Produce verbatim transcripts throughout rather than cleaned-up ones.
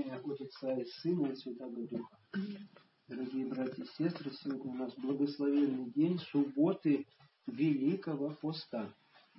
имя Отца и Сына и Святого Духа. Дорогие братья и сестры, сегодня у нас благословенный день субботы Великого Поста.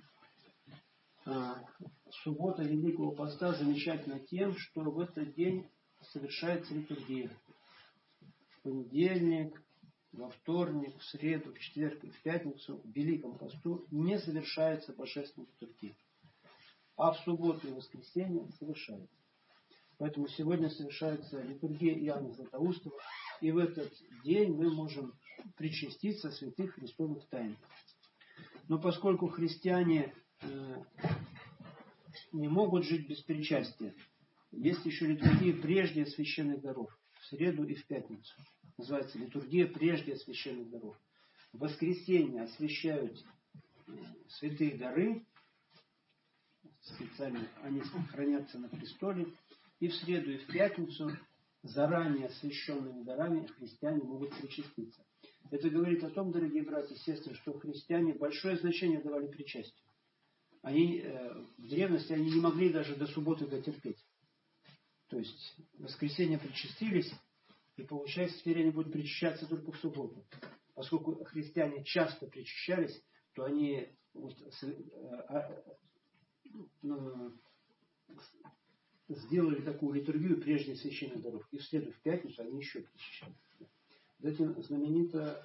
Суббота Великого Поста замечательна тем, что в этот день совершается литургия. В понедельник, во вторник, в среду, в четверг и в пятницу в Великом Посту не совершается божественная литургия. А в субботу и воскресенье совершается. Поэтому сегодня совершается литургия Иоанна Златоустова, и в этот день мы можем причаститься святых христовых тайн. Но поскольку христиане э, не могут жить без причастия, есть еще литургия прежде священных даров, в среду и в пятницу. Называется литургия прежде священных даров. В воскресенье освящают святые дары, специально они хранятся на престоле, и в среду и в пятницу заранее освященными дарами христиане могут причаститься. Это говорит о том, дорогие братья и сестры, что христиане большое значение давали причастию. Они, э, в древности они не могли даже до субботы дотерпеть. То есть в воскресенье причастились, и получается, теперь они будут причащаться только в субботу. Поскольку христиане часто причащались, то они вот, э, э, сделали такую литургию прежде священных даров. И в среду, в пятницу они еще причащались. Вот этим знаменито,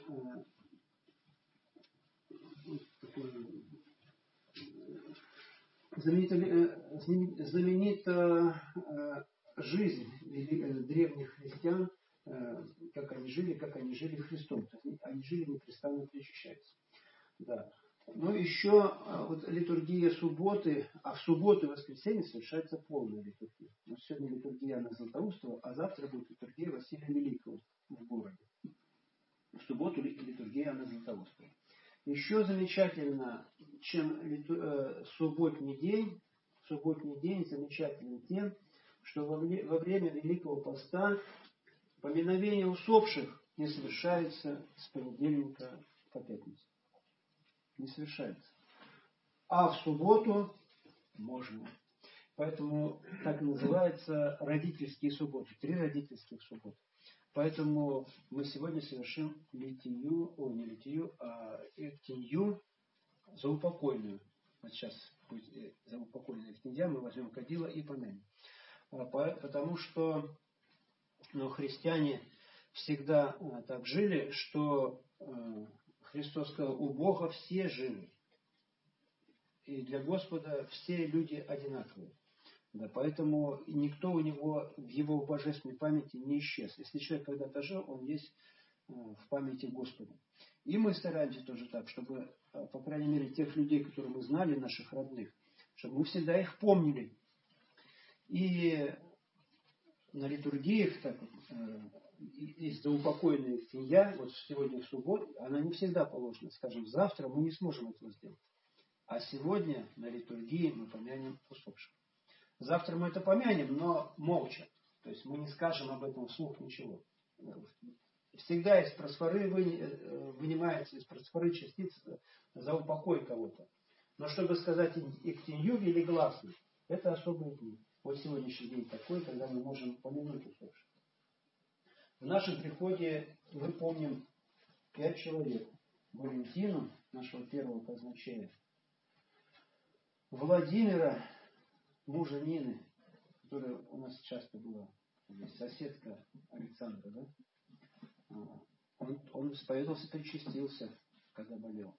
знаменита, знаменита жизнь древних христиан, как они жили, как они жили Христом. Они жили непрестанно причащаясь. Да. Ну, еще вот литургия субботы, а в субботу и воскресенье совершается полная литургия. Вот сегодня литургия Иоанна Златоустова, а завтра будет литургия Василия Великого в городе. В субботу литургия Иоанна Златоустова. Еще замечательно, чем литу... э, субботний день, субботний день замечательный тем, что во, вре... во время Великого Поста поминовение усопших не совершается с понедельника по пятницу. Не совершается. А в субботу можно. Поэтому так называется родительские субботы. Три родительских субботы. Поэтому мы сегодня совершим литию, о, не литию, а эктинью заупокойную. Вот сейчас будет заупокойная эктинья, мы возьмем кадила и помянем. Потому что ну, христиане всегда так жили, что Христос сказал, у Бога все живы. И для Господа все люди одинаковые. Да, поэтому никто у него в его божественной памяти не исчез. Если человек когда-то жил, он есть в памяти Господа. И мы стараемся тоже так, чтобы, по крайней мере, тех людей, которые мы знали, наших родных, чтобы мы всегда их помнили. И на литургиях так, есть заупокойная эктинья, вот сегодня в субботу, она не всегда положена. Скажем, завтра мы не сможем этого сделать. А сегодня на литургии мы помянем усопших. Завтра мы это помянем, но молча. То есть мы не скажем об этом вслух ничего. Всегда из просфоры вынимается из просфоры частица за упокой кого-то. Но чтобы сказать эктинью велигласно, это особый день. Вот сегодняшний день такой, когда мы можем помянуть усопших. В нашем приходе мы помним пять человек. Валентину, нашего первого казначея, Владимира, мужа Нины, которая у нас часто была, соседка Александра, да? Он, он исповедовался, причастился, когда болел.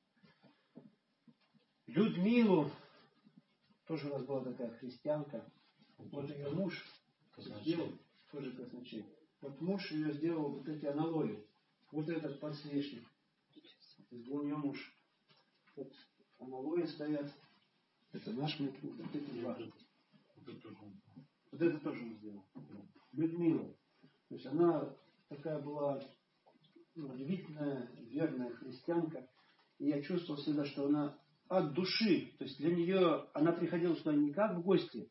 Людмилу, тоже у нас была такая христианка, вот ее муж сделал, тоже казначей. Вот муж ее сделал вот эти аналоги, вот этот подсвечник. У нее муж. Вот аналоги стоят. Это наш метод, вот эти два. Вот это тоже он сделал. Людмила. То есть она такая была удивительная, верная христианка. И я чувствовал всегда, что она от души. То есть для нее она приходила сюда не как в гости.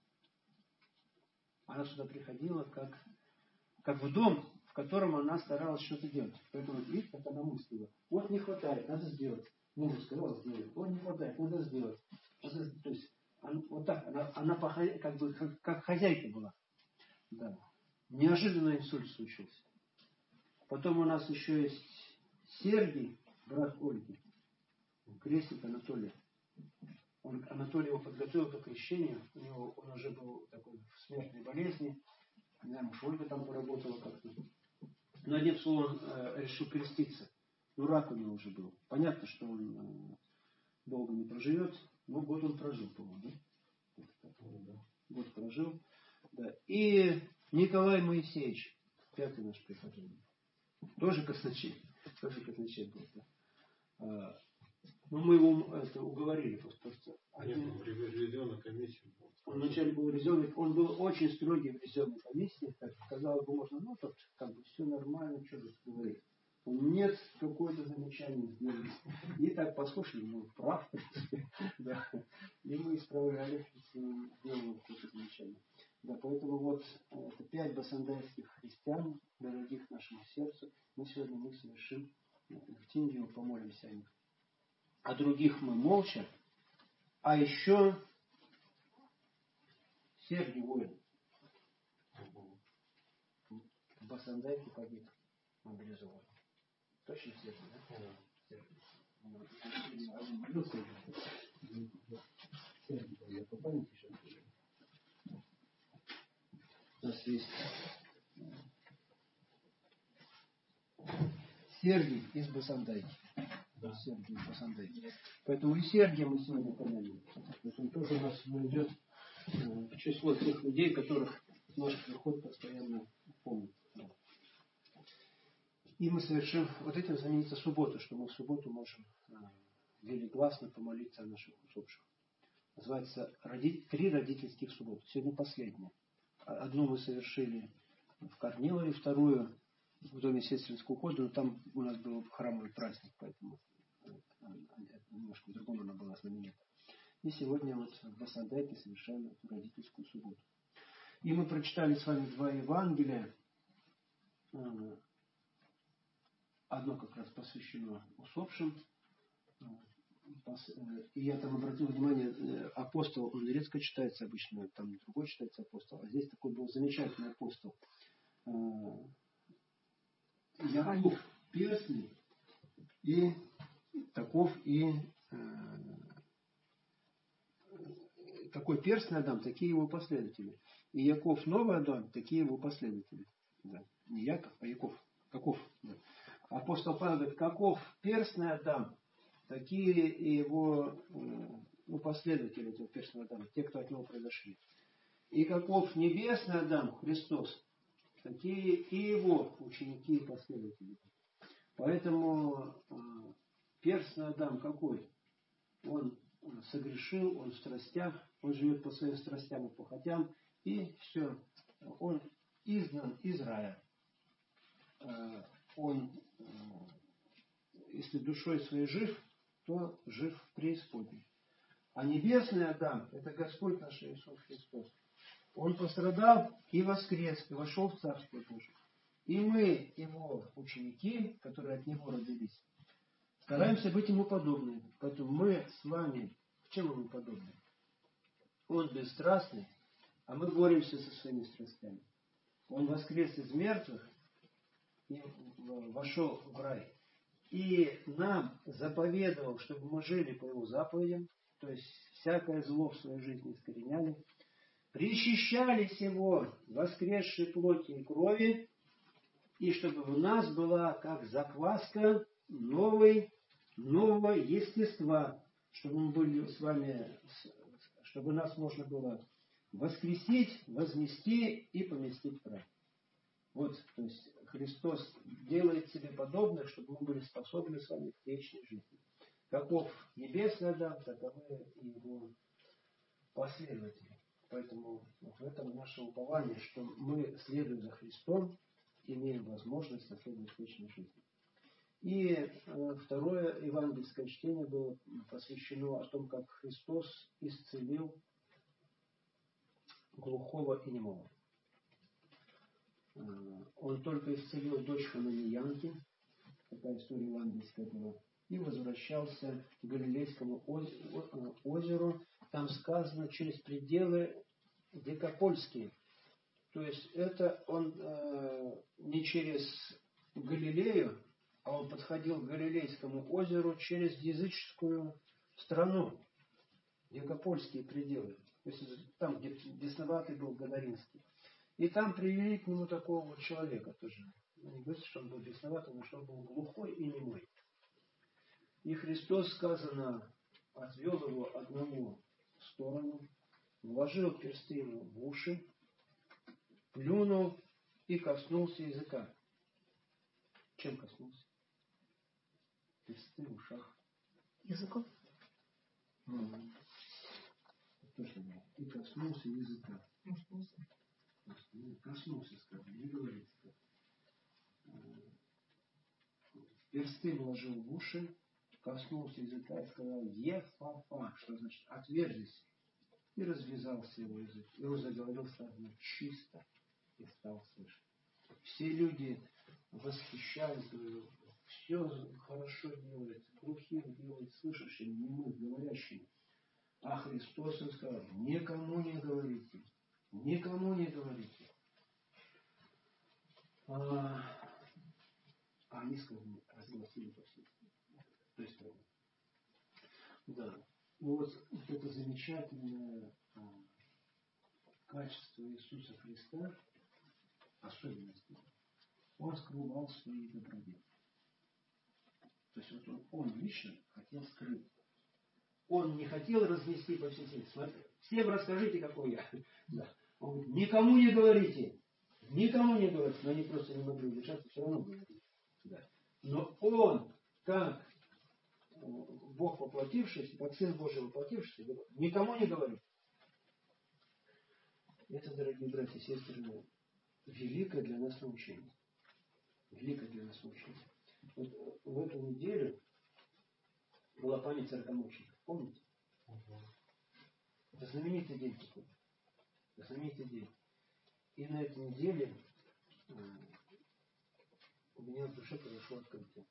Она сюда приходила как, как в дом, в котором она старалась что-то делать. Поэтому видите, как она мыслила. Вот не хватает, надо сделать. Мужу сказала сделать. Вот не хватает, надо сделать. Надо, то есть она, вот так, она, она как бы как, как хозяйка была. Да. Неожиданно инсульт случился. Потом у нас еще есть Сергий, брат Ольги, крестник Анатолия. Он, Анатолий его подготовил к крещению. У него, он уже был такой в смертной болезни. Не знаю, может, Ольга там поработала как-то. Но одним словом, он э, решил креститься. Ну, рак у него уже был. Понятно, что он э, долго не проживет. Но год он прожил, по-моему, да? Год прожил. Да. И Николай Моисеевич, пятый наш преподобный. Тоже казначей. Тоже казначей был. Да. А, ну, мы его это, уговорили просто. просто Нет, он в ревизионной комиссии был. Он вначале был ревизионный, он был очень строгий в ревизионной комиссии. Так, казалось бы, можно, ну, тут как бы все нормально, что тут говорить. Нет, какое-то замечание сделали. И так послушали, ну, прав, в принципе. Да. И мы исправляли, если он сделал какое-то замечание. Да, поэтому вот это пять басандайских христиан, дорогих нашему сердцу. Мы сегодня мы совершим в Тиндию, помолимся о них. А других мы молча. А еще Сергий воин. В Басандайке погиб, мобилизован. Точно Сергий, да? Да. Сергий. Сергий, я по памяти сейчас скажу. У нас есть Сергий из Басандайки. Да. Сергий из Басандайки. Поэтому и Сергия мы сегодня помянем. Он тоже у нас идет в число тех людей, которых наш приход постоянно помнит. И мы совершим, вот этим знаменится суббота, что мы в субботу можем велигласно помолиться о наших усопших. Называется «Три родительских субботы». Сегодня последняя. Одну мы совершили в Корнилове, вторую в доме сестринского ухода, но там у нас был храмовый праздник, поэтому немножко по-другому она была знаменита. И сегодня вот в Басандайке совершаем эту родительскую субботу. И мы прочитали с вами два Евангелия. Одно как раз посвящено усопшим. И я там обратил внимание, апостол, он редко читается обычно, там другой читается апостол, а здесь такой был замечательный апостол. Яков Перстный, и таков и такой перстный Адам, такие его последователи. И Яков Новый Адам, такие его последователи. Да. Не Яков, а Яков. Каков. Да. Апостол Павел говорит, каков перстный Адам, такие и его ну, последователи этого перстного Адама, те, кто от него произошли. И каков небесный Адам, Христос, такие и его ученики и последователи. Поэтому э, перстный Адам какой? Он согрешил, он в страстях, он живет по своим страстям и похотям, и все, он изгнан из рая. Э, он, э, если душой своей жив, то жив в преисподней. А небесный Адам, это Господь наш Иисус Христос. Он пострадал и воскрес, и вошел в Царство Божие. И мы, его ученики, которые от него родились, стараемся быть ему подобными. Поэтому мы с вами, в чем ему подобны? Он бесстрастный, а мы боремся со своими страстями. Он воскрес из мертвых и вошел в рай. И нам заповедовал, чтобы мы жили по его заповедям, то есть всякое зло в своей жизни искореняли, причащались его воскресшей плоти и крови, и чтобы у нас была как закваска новой, нового естества, чтобы мы были с вами, чтобы нас можно было воскресить, возместить и поместить в рай. Вот, то есть Христос делает себе подобное, чтобы мы были способны с вами к вечной жизни. Каков небесный Адам, таковы и его последователи. Поэтому в этом наше упование, что мы, следуя за Христом, имеем возможность наследовать вечной жизни. И э, второе евангельское чтение было посвящено о том, как Христос исцелил глухого и немого. Э, он только исцелил дочь Хананеянки, такая история евангельская была, и возвращался к Галилейскому озеру. Там сказано через пределы Декапольские. То есть это он э, не через Галилею, а он подходил к Галилейскому озеру через языческую страну, Дикопольские пределы. То есть там, где бесноватый был Гадаринский. И там привели к нему такого вот человека тоже. Не говорится, что он был бесноватый, но что он был глухой и немой. И Христос, сказано, отвел его одному в сторону, вложил персты ему в уши, плюнул и коснулся языка. Чем коснулся? Персты в ушах. Языком? Mm-hmm. Точно. И коснулся языка. Коснулся. Коснулся, сказал, не говорится. Персты вложил в уши, коснулся языка и сказал «Ефафа», что значит «отверзись». И развязался его язык. И он заговорил сразу чисто и стал слышать. Все люди восхищались, говорили, все хорошо делается, глухим делает, слышащим, немым, говорящим. А Христос им сказал, никому не говорите, никому не говорите. А, а они сказали, разгласили по всей той стране. Да. Ну вот, вот это замечательное а, качество Иисуса Христа, особенность. Он скрывал свои добродетели. То есть вот он, он лично хотел скрыть. Он не хотел разнести по всей земле. Смотрите, всем расскажите, какой я. Да. Он говорит, никому не говорите. Никому не говорите. Но они просто не могли удержаться, все равно говорили. Да. Но он, как Бог воплотившийся, как Сын Божий воплотившийся, говорит, никому не говорит. Это, дорогие братья и сестры, великое для нас научение. Великое для нас научение. Вот в эту неделю была память сорокомучеников. Помните? Угу. Это знаменитый день такой. Это знаменитый день. И на этой неделе у меня в душе произошло открытие.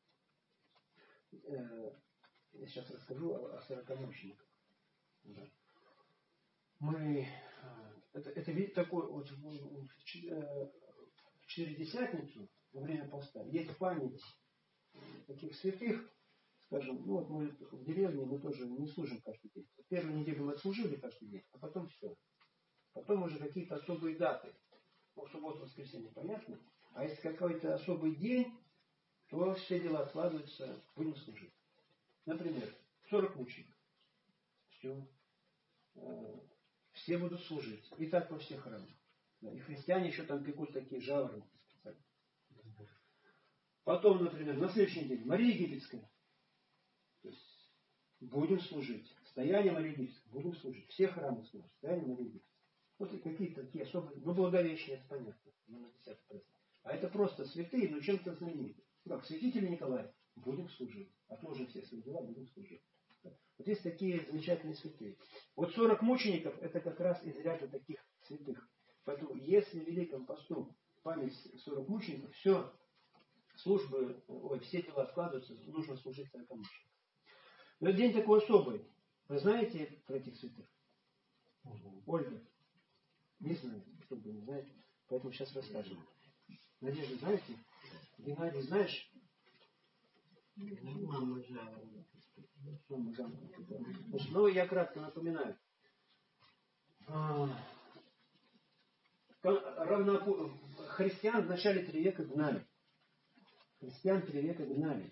Я сейчас расскажу о сорокомучениках. Да. Мы... Это, это такой вот в Четыредесятницу во время поста есть память таких святых. Скажем, ну вот мы в деревне, мы тоже не служим каждый день. Первую неделю мы служили каждый день, а потом все. Потом уже какие-то особые даты. Ну, субботу, воскресенье, понятно? А если какой-то особый день, то все дела откладываются, будем служить. Например, сорок мучеников. Все. Все будут служить. И так во всех храмах. И христиане еще там пекут такие жаворонки специально. Потом, например, на следующий день Мария Египетская. То есть будем служить. Стояние Марии Египетской. Будем служить. Все храмы служат. Стояние Марии Египетской. Вот и какие-то такие особые. Ну, Благовещение, это понятно. Ну, на десятый праздник. А это просто святые, но чем-то знаменитые. Ну, как святитель Николай. Будем служить. А то уже все свои дела будем служить. Вот есть такие замечательные святые. Вот сорок мучеников это как раз из ряда таких святых. Поэтому если в Великом посту память сорок мучеников, все службы, ой, все дела откладываются, нужно служить сорокам мученикам. Но это день такой особый. Вы знаете про этих святых? Угу. Ольга? Не знаю, кто бы не знает. Поэтому сейчас расскажем. Надежда, знаете? Геннадий, знаешь? Мама жаловалась. Мама жаловалась. Значит, ну, я кратко напоминаю. Равно... Христиан в начале три века гнали. Христиан три века гнали.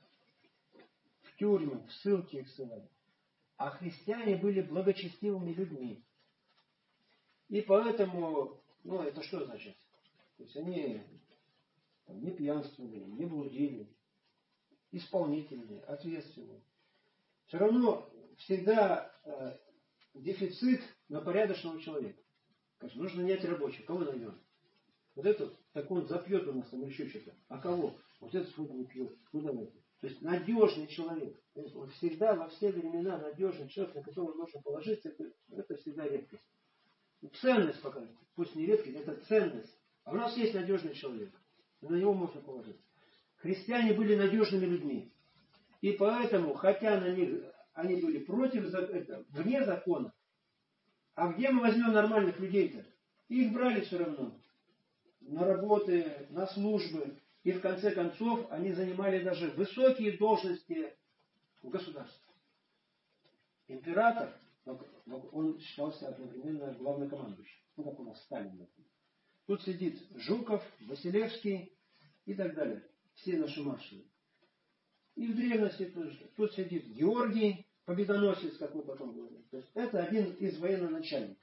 В тюрьмы, в ссылки их ссылали. А христиане были благочестивыми людьми. И поэтому, ну, это что значит? То есть они там, не пьянствовали, не блудили, исполнительные, ответственные. Все равно всегда э, дефицит на порядочного человека. Конечно, нужно нанять рабочих. Кого найдем? Вот этот, так он запьет у нас там еще что-то. А кого? Вот этот сколько не пьет. Ну давайте. То есть надежный человек. Он всегда, во все времена надежный человек, на которого можно положиться, это, это всегда редкость. Ценность пока. Пусть не редкость, это ценность. А у нас есть надежный человек. И на него можно положиться. Христиане были надежными людьми. И поэтому, хотя на них они были против, это, вне закона, а где мы возьмем нормальных людей-то? Их брали все равно на работы, на службы. И в конце концов они занимали даже высокие должности в государстве. Император, он считался одновременно главнокомандующим. Ну, как у нас Сталин, например. Тут сидит Жуков, Василевский и так далее. Все наши маршалы. И в древности тоже. Тут сидит Георгий, победоносец, как мы потом говорим. То есть это один из военноначальников.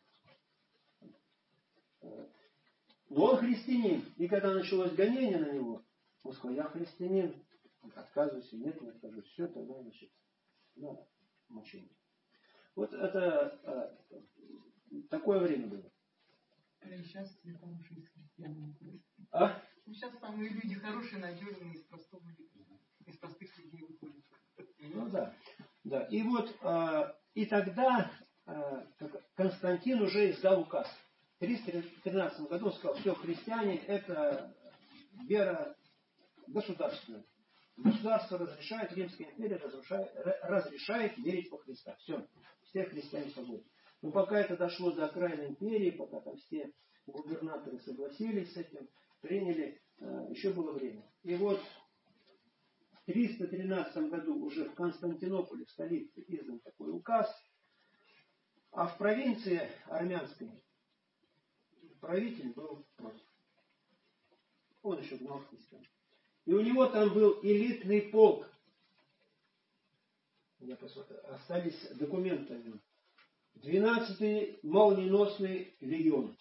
Но он христианин. И когда началось гонение на него, он сказал, я христианин. Отказываюсь, нет, не откажусь. Все, тогда, значит, надо мучение. Вот это а, такое время было. Сейчас все хорошие из христиан. А? Сейчас самые люди хорошие, надежные, из простого из простых людей выходят. Ну да. Да. И вот а, и тогда а, Константин уже издал указ. В триста тринадцатом году он сказал, все, христиане это вера государственная. Государство разрешает, Римская империя разрешает, разрешает верить во Христа. Все, все христиане свободны. Но пока это дошло до окраины империи, пока там все губернаторы согласились с этим, приняли, еще было время. И вот в триста тринадцатом году уже в Константинополе, в столице, издан такой указ, а в провинции армянской правитель был против. Он еще гнал христиан. И у него там был элитный полк. Я посмотрел, остались документы о нем. двенадцатый молниеносный легион.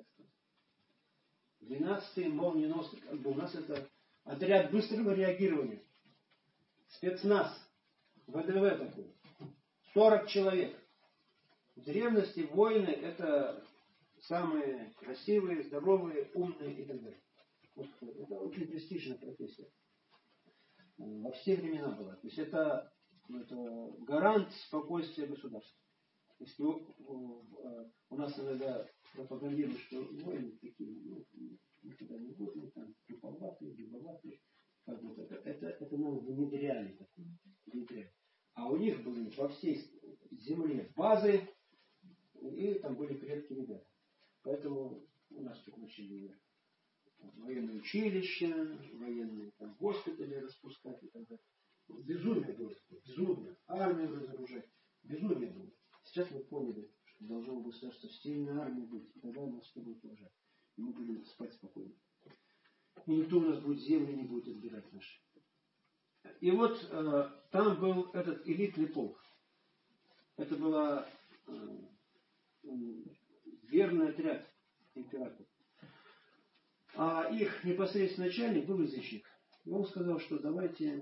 двенадцатый молниеносный, как бы у нас это отряд быстрого реагирования. Спецназ. ВДВ такой. сорок человек. В древности воины это самые красивые, здоровые, умные и так далее. Это очень престижная профессия. Во все времена была. То есть это, это гарант спокойствия государства. Если у, у, у нас иногда пропагандируют, что воины такие, ну, никуда не годные, там, туповатые, грубоватые, как будто это, это, это нам внедряли такое, внедряли. А у них были во всей земле базы, и там были крепкие ребята. Поэтому у нас тут начали военные училища, военные там, госпитали распускать и так далее. Безумие было. Безумие. Армию разоружать. Безумие было. Сейчас мы поняли, что должно было государство сильная армия быть. И тогда нас все будет уважать. И мы будем спать спокойно. И никто у нас будет земли не будет отбирать наши. И вот э, там был этот элитный полк. Это была э, верный отряд императора. А их непосредственный начальник был язычник. И он сказал, что давайте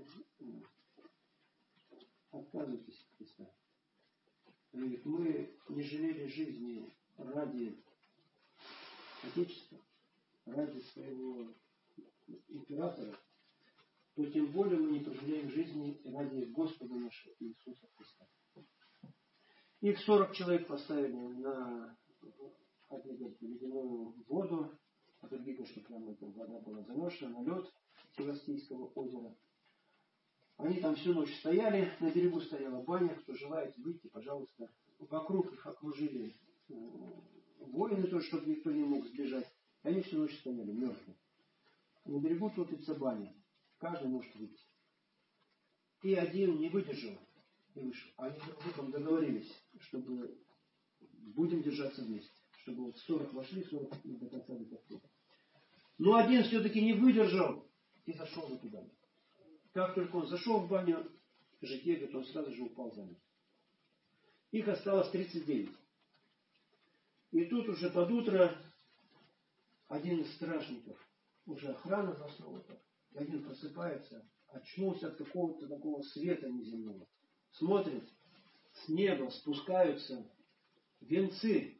отказывайтесь от Христа. Он говорит, мы не жалели жизни ради Отечества, ради своего императора, то тем более мы не пожалеем жизни ради Господа нашего Иисуса Христа. Их сорок человек поставили на ледяную воду, а другие говорят, что прямо эта вода была замерзшая на лед Севастийского озера. Они там всю ночь стояли, на берегу стояла баня, кто желает выйти, пожалуйста. Вокруг их окружили воины тоже, чтобы никто не мог сбежать. Они всю ночь стояли, мертвые. На берегу топится баня. Каждый может выйти. И один не выдержал и вышел. Они друг с другом договорились, чтобы будем держаться вместе. Чтобы вот сорок вошли, сорок до конца не подходили. Но один все-таки не выдержал и зашел в эту баню. Как только он зашел в баню, житье, говорит, он сразу же упал замертво. Их осталось тридцать девять. И тут уже под утро один из стражников, уже охрана заснула, и один просыпается, очнулся от какого-то такого света неземного. Смотрит, с неба спускаются венцы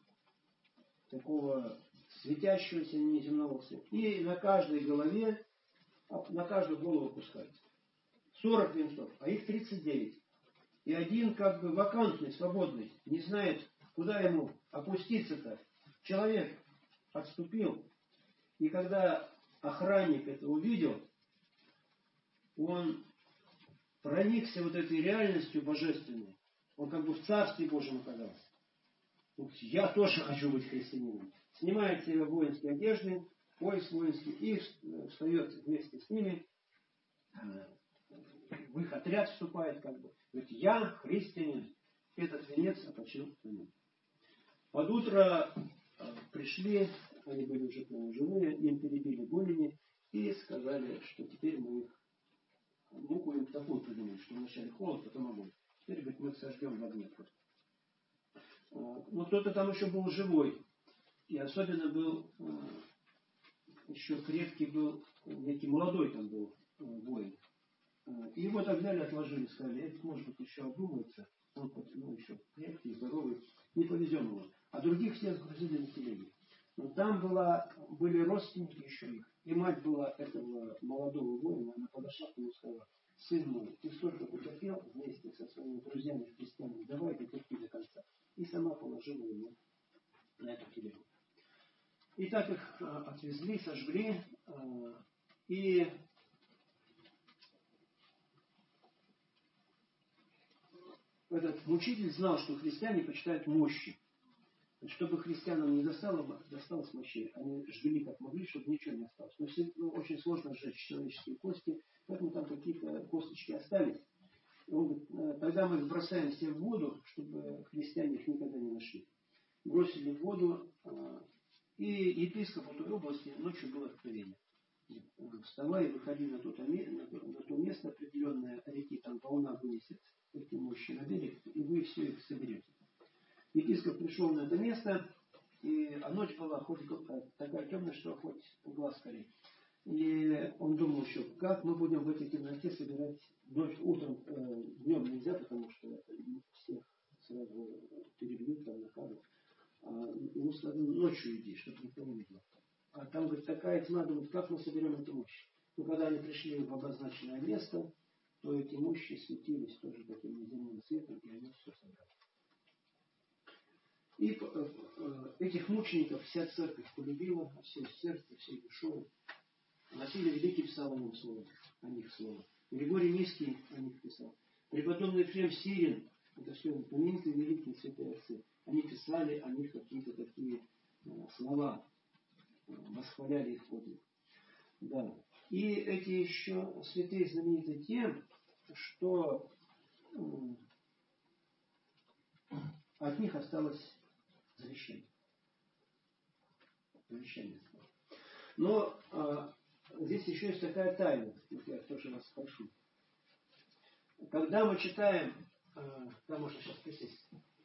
такого светящегося неземного света. И на каждой голове, на каждую голову пускаются. сорок венцов, а их тридцать девять. И один как бы вакантный, свободный, не знает, куда ему опуститься-то. Человек отступил. И когда охранник это увидел, он проникся вот этой реальностью божественной. Он как бы в Царстве Божьем оказался. Я тоже хочу быть христианином. снимает с себя воинские одежды, пояс воинский, и встает вместе с ними, в их отряд вступает, как бы. Говорит, я христианин, этот венец опочил на нем. Под утро пришли, они были уже прямо живые, им перебили голени и сказали, что теперь мы их муку им такую придумали, что вначале холод, потом огонь. Теперь, говорит, мы их сожгем в огне просто. Но кто-то там еще был живой. И особенно был еще крепкий был, некий молодой там был воин. И его так взяли, отложили, сказали, это может быть еще обдумается, он ну, еще крепкий, здоровый, не повезем его. А других всех сгрузили на телеги. Но там была, были родственники еще их. И мать была этого молодого воина, она подошла к нему и сказала, сын мой, ты столько потерпел вместе со своими друзьями-христианами, давай потерпи до конца. И сама положила ему на эту телегу. И так их отвезли, сожгли, и этот мучитель знал, что христиане почитают мощи. Чтобы христианам не досталось, досталось мощей, они жгли как могли, чтобы ничего не осталось. Но все, ну, очень сложно сжечь человеческие кости, поэтому там какие-то косточки остались. Он говорит, тогда мы их бросаем все в воду, чтобы христиане их никогда не нашли. Бросили в воду, и епископу той области ночью было откровение. Вставай, выходи на то, на то, на то место определенное реки, там волна вынесет эти мощи на берег, и вы все их соберете. Епископ пришел на это место, и а ночь была хоть такая темная, что хоть глаз корей. И он думал еще, как мы будем в этой темноте собирать ночь, утром, э, днем нельзя, потому что всех сразу перебьют, там накажут. А ему сказали, ночью иди, чтобы никто не видел. А там, говорит, такая тьма, думает, как мы соберем эту мощь. Но когда они пришли в обозначенное место, то эти мощи светились тоже таким неземным светом, и они все собрали. И этих мучеников вся церковь полюбила, всей сердцем, всей душой. Василий Великий писал о нем слово, о них слово. Григорий Низкий о них писал. Преподобный Ефрем Сирин, это все поминки великие святые отцы, они писали о них какие-то такие слова, восхваляли их подвиг. Да. И эти еще святые знамениты тем, что от них осталось завещание. Завещание. Но а, здесь еще есть такая тайна, я тоже вас спрошу. Когда мы читаем, а, да, можно сейчас присесть,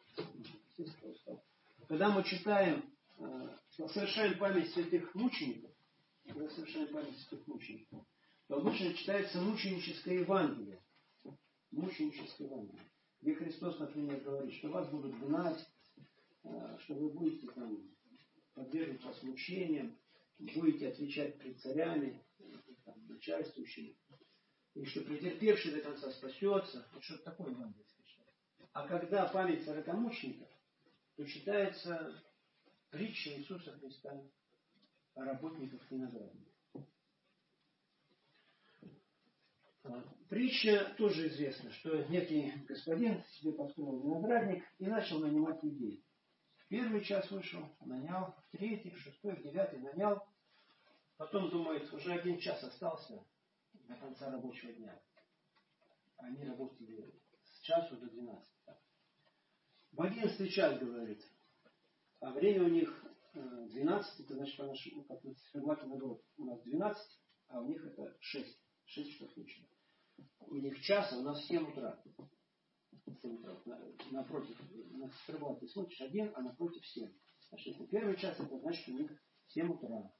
когда мы читаем, а, совершаем память святых мучеников, когда совершаем память святых мучеников, то обычно читается мученическое Евангелие. Мученическое Евангелие. Где Христос, например, говорит, что вас будут гнать, что вы будете там подвергнуть вас мучениям, будете отвечать пред царями, там, начальствующими, и что претерпевший до конца спасется. Вот что-то такое Евангелие читается. А когда память сорокомучеников, то читается притча Иисуса Христа о работниках виноградника. Притча тоже известна, что некий господин себе построил виноградник и начал нанимать людей. В первый час вышел, нанял, в третий, в шестой, в девятый нанял. Потом думает, уже один час остался до конца рабочего дня. Они работали с часу до двенадцати. В одиннадцатый час, говорит, а время у них двенадцать, это значит, по нашему, как мы сформативно говорим, у нас двенадцать, а у них это шесть. шесть часов вечера. У них час, а у нас семь утра. семь утра. Напротив, на циферблат ты смотришь один, а напротив семь. Значит, если первый час, это значит, у них семь утра.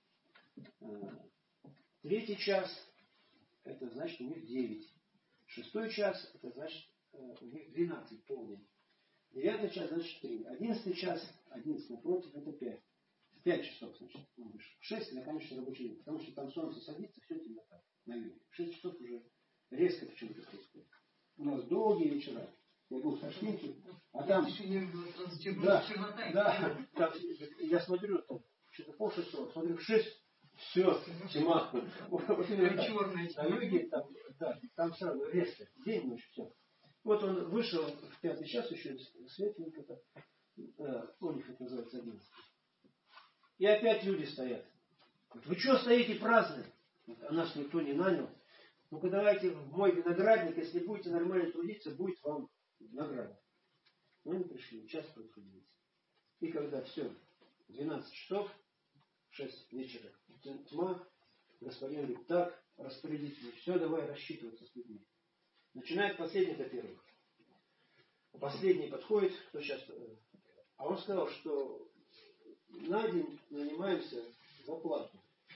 Третий час, это значит, у них девять. Шестой час, это значит, у них двенадцать, полдень. Девятый час, значит, три. Одиннадцатый час, одиннадцать напротив, это пять. Пять часов, значит, он вышел. Шесть, это, конечно, рабочий день. Потому что там солнце садится, все темнота. На юге. В шесть часов уже резко почему-то происходит. У нас долгие вечера. Я был в Ташкенте, а там... Да, да, там, я смотрю, там, что-то пол шестого, смотрю, в шесть, все, тьма. Черная На юге, там, да, там сразу резко, день, ночь, все. Вот он вышел в пятый час, еще светленько-то, у них это называется одиннадцать. И опять люди стоят. Вот вы что стоите праздные? Вот, а нас никто не нанял. Ну-ка давайте в мой виноградник, если будете нормально трудиться, будет вам награда. Ну не пришли, час протрудились. И когда все, двенадцать часов, шесть вечера, тьма, господин говорит, так, распорядитель, все, давай рассчитываться с людьми. Начинает последний до первых. Последний подходит, кто сейчас... А он сказал, что на день нанимаемся за плату.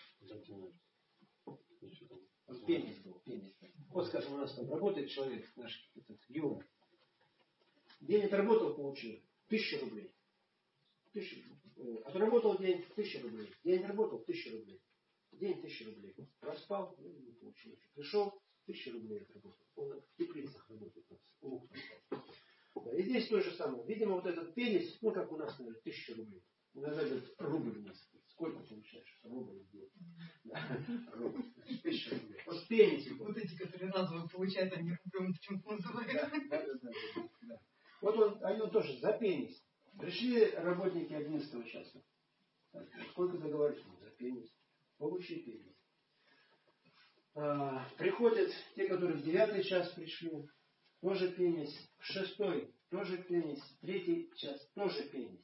Вот пенис был, пенис. Вот, скажем, у нас там работает человек, наш этот, Юра. День отработал, получил тысячу рублей. Тысячу. Отработал день, тысяча рублей. День отработал, тысяча рублей. День тысяча рублей. Проспал, ну, не получил. Пришел, тысяча рублей отработал. Он в теплицах работает. Да, и здесь то же самое. Видимо, вот этот пенис, ну, как у нас, наверное, тысяча рублей. Иногда говорят, рубль у нас. Сколько получаешь? Рубль в день. Да, рубль. Тысяча рублей. Вот пенис. Вот эти, которые разово получают, они рублем почему-то называют. Да, да, да, да, да. Вот он, они тоже за пенис. Пришли работники одиннадцатого часа. Так, сколько договорились? За пенис. Получи пенис. А, приходят те, которые в девятый час пришли. Тоже пенис. В шестой тоже пенис. В третий час тоже пенис.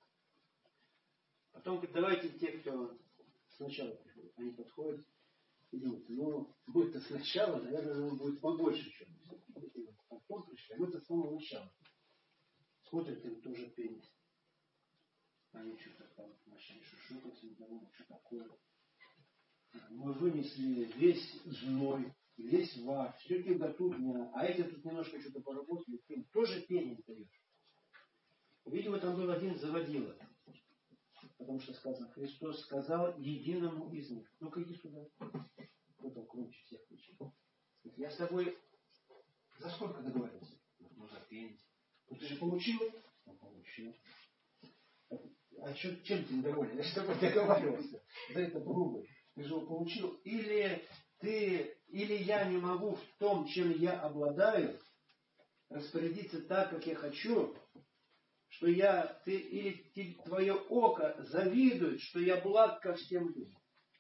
Потом говорят, давайте те, кто сначала приходит. Они подходят и думают, ну, будет-то сначала, наверное, нам будет побольше чего-то. Потом пришли, а мы-то с самого начала. Смотрят, им тоже пенис. Они что-то там начали шушукаться, что такое. Мы вынесли весь зной, весь вар, все тяготу дня, а эти тут немножко что-то поработали, ты им тоже пенис даешь. Видимо, там был один заводила. Потому что сказано, Христос сказал единому из них. Ну-ка иди сюда. Кто там круче всех кричит. Я с тобой за сколько договорился? Ну, за пенис. Ну, ты же получил? Ну, получил. А что, чем ты недоволен? Я с тобой договаривался. За этот рубль. Ты же его получил. Или ты, или я не могу в том, чем я обладаю, распорядиться так, как я хочу, что я, ты, или ты, твое око завидует, что я благ ко всем людям.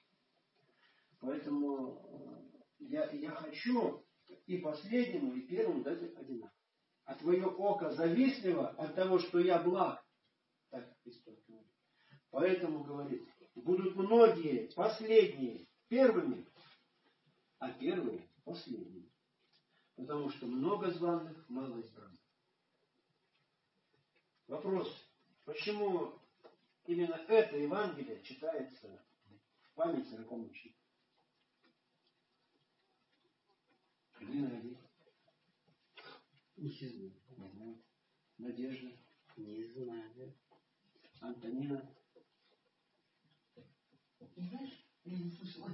Поэтому я, я хочу и последнему, и первому дать одинаково. А твое око завистливо от того, что я благ. Так Христос говорит. Поэтому говорит, будут многие последние первыми, а первые последними. Потому что много званых, мало избранных. Вопрос, почему именно это Евангелие читается в память сорокомучеников? Геннадий. Не знаю. Не знаю. Надежда. Не знаю. Антонина. Не знаешь? Я не слышала.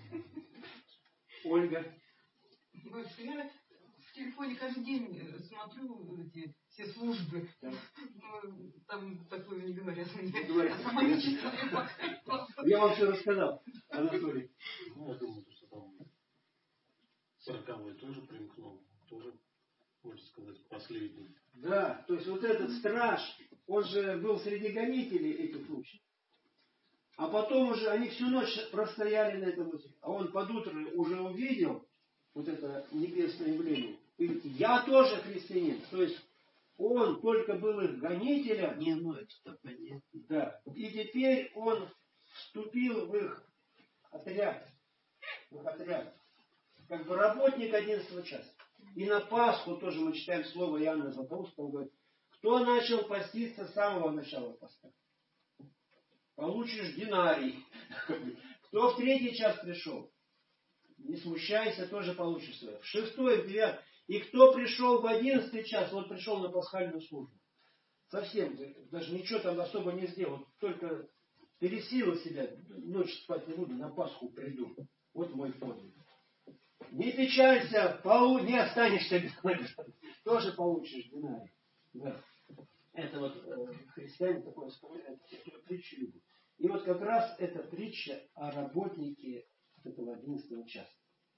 Ольга. Больше я в телефоне каждый день смотрю эти все службы. Да. Ну, там такое не говорят мне. Не говорят. Я сама не читаю пока. Я вам все рассказал, Анатолий. Ну, я думаю, что там сороковой тоже примкнул. Тоже, можно сказать, последний. Да, то есть вот этот страж, он же был среди гонителей этих мучеников. А потом уже они всю ночь простояли на этом озере. А он под утро уже увидел вот это небесное явление. И говорит, я тоже христианин. То есть он только был их гонителем. Не, ну это понятно. Да. И теперь он вступил в их отряд. В их отряд. Как бы работник одиннадцатого часа. И на Пасху тоже мы читаем слово Иоанна Златоуста. Он говорит, кто начал поститься с самого начала поста? Получишь динарий. Кто в третий час пришел? Не смущайся, тоже получишь свое. В шестой, в девятый. И кто пришел в одиннадцатый час, вот пришел на пасхальную службу. Совсем, даже ничего там особо не сделал. Только пересилил себя. Ночь спать не буду, на Пасху приду. Вот мой подвиг. Не печалься, полу... не останешься без награды. Тоже получишь динарий. Да. Это вот э, христиане такое вспоминают, притчу любят. И вот как раз эта притча о работнике этого одиннадцатого часа.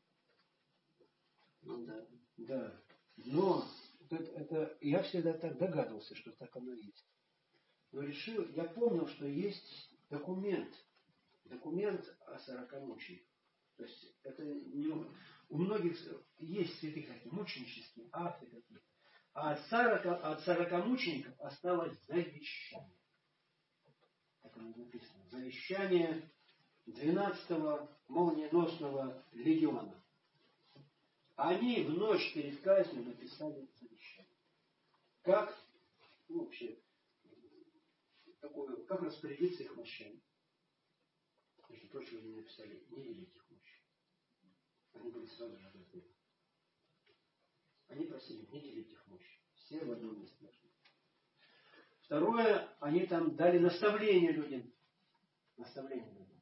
Ну да. Да. Но это, это, я всегда так догадывался, что так оно и есть. Но решил, я помнил, что есть документ, документ о сорока мучениках. То есть это не, у многих есть святых такие мученические акты какие-то. А от сорока, от сорока мучеников осталось завещание. Так оно написано. Завещание двенадцатого молниеносного легиона. Они в ночь перед казнью написали завещание. Как, ну, вообще, такое, как распорядиться их мощами. Между прочим, они написали не великих мощей. Они были сразу же разделены. Они просили не делить их мощи. Все в одном месте должны. Второе, они там дали наставление людям. Наставление людям.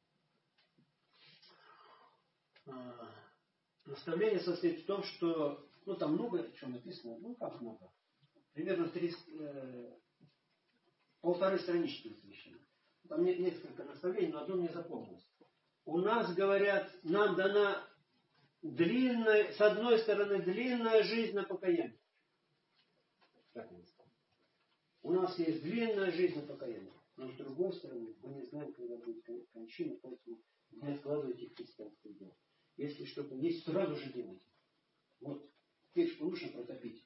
А, наставление состоит в том, что, ну там много чего написано, ну как много. Примерно три, э, полторы странички завещания. Там нет несколько наставлений, но одно мне запомнилось. У нас, говорят, нам дана длинная, с одной стороны, длинная жизнь на покаяние. Так мы сказали. У нас есть длинная жизнь на покаяние. Но с другой стороны, мы не знаем, когда будет кончина, поэтому не откладывайте христианское дело. Если что-то есть, сразу же делайте. Вот печку нужно протопить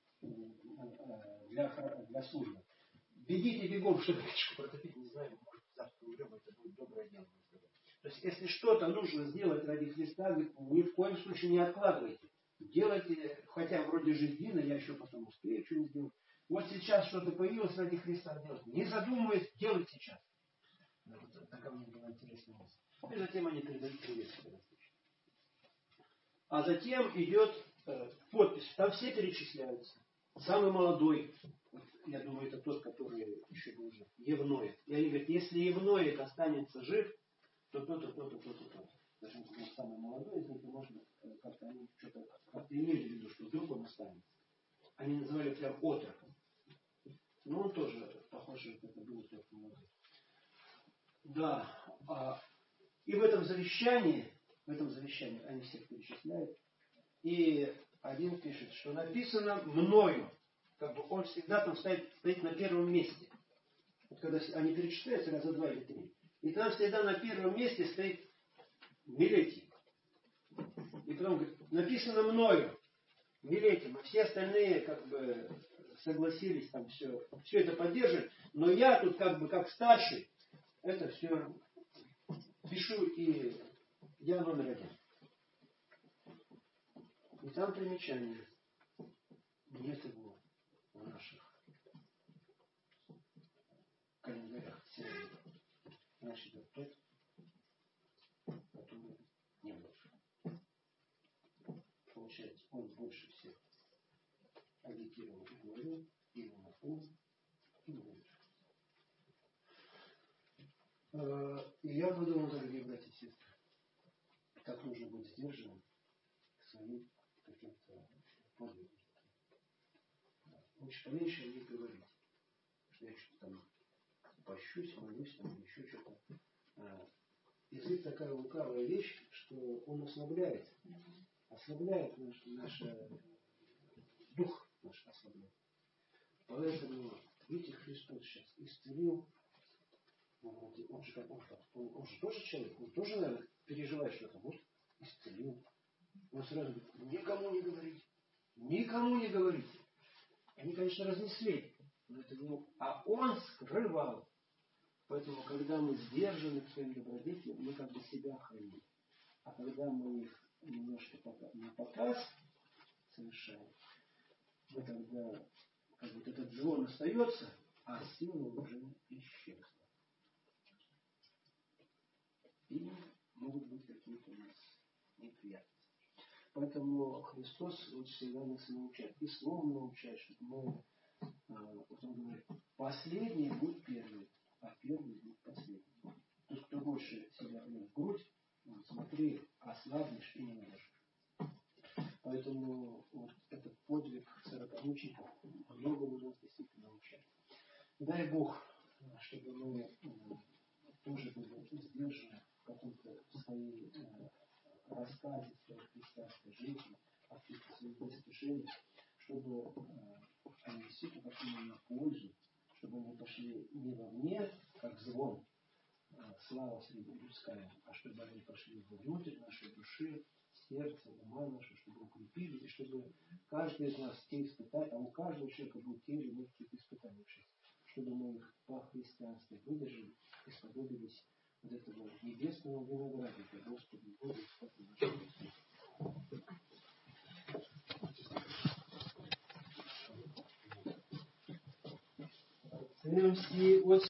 для, для службы. Бегите бегом, чтобы печку протопить, не знаю, может завтра умрем, это будет доброе дело. То есть, если что-то нужно сделать ради Христа, вы ни в коем случае не откладывайте. Делайте, хотя вроде жизненно, я еще потом успею что-нибудь сделать. Вот сейчас что-то появилось ради Христа делать. Не задумываясь, делать сейчас. Вот такая у меня была интересная мысль. И затем они передают приветствие. А затем идет э, подпись. Там все перечисляются. Самый молодой, я думаю, это тот, который еще был жив, Евноев. И они говорят, если Евноев останется жив, то то-то, то-то, то-то, то-то. Даже если он самый молодой, из них можно как-то они что-то как-то имели в виду, что вдруг он останется. Они называли прям отроком. Но он тоже, похоже, это был тот молодой. Да. А, и в этом завещании, в этом завещании они всех перечисляют. И один пишет, что написано мною. Как бы он всегда там стоит, стоит на первом месте. Вот когда они перечисляются раза два или три. И там всегда на первом месте стоит Милетий. И потом говорит, написано мною. Милетий. А все остальные как бы согласились там все. Все это поддерживают. Но я тут как бы как старший это все пишу, и я номер один. И там примечание. Нет его в наших календарях. Значит, это тот, который не больше. Получается, он больше всех агитировал и говорил, именно он и больше. И я подумал, дорогие братья и сестры, как нужно быть сдержанным к своим каким-то подвигам. Лучше поменьше не говорить, что я что-то там пощусь, молюсь, там, или еще что-то. Язык такая лукавая вещь, что он ослабляет. Ослабляет наш, наш дух наш ослабляет. Поэтому, видите, Христос сейчас исцелил. Он же, он, же, он, он же тоже человек, он тоже, наверное, переживает что-то. Вот, исцелил. Он сразу говорит, никому не говорите. Никому не говорите. Они, конечно, разнесли. Но это не... А он скрывал. Поэтому, когда мы сдержаны к своим добродетелям, мы как бы себя храним. А когда мы их немножко на показ совершаем, мы тогда как вот этот звон остается, а сила уже исчезла. И могут быть какие-то у нас неприятности. Поэтому Христос вот всегда нас научает. И словом научает, чтобы мы, вот он говорит, последний будет первый, а первый будет последний. Тот, кто больше себя в грудь, вот, смотри, ослабнешь и не можешь. Поэтому вот этот подвиг сорокамучеников многому нас действительно научает. Дай Бог, чтобы мы тоже были сдержаны в каком-то своей рассказе, своей христианской жизни, о каких-то своих достижениях, чтобы они действительно пошли на пользу, чтобы они пошли не вовне, как звон, слава среднелюдская, а чтобы они пошли внутрь нашей души, сердца, ума нашего, чтобы укрепились, и чтобы каждый из нас те испытания, а у каждого человека будут те или иные какие-то испытания в жизни, чтобы мы их по христианству выдержали и сподобились вот этого небесного виноградника, Господу Богу, Господу нашему. Отцем всі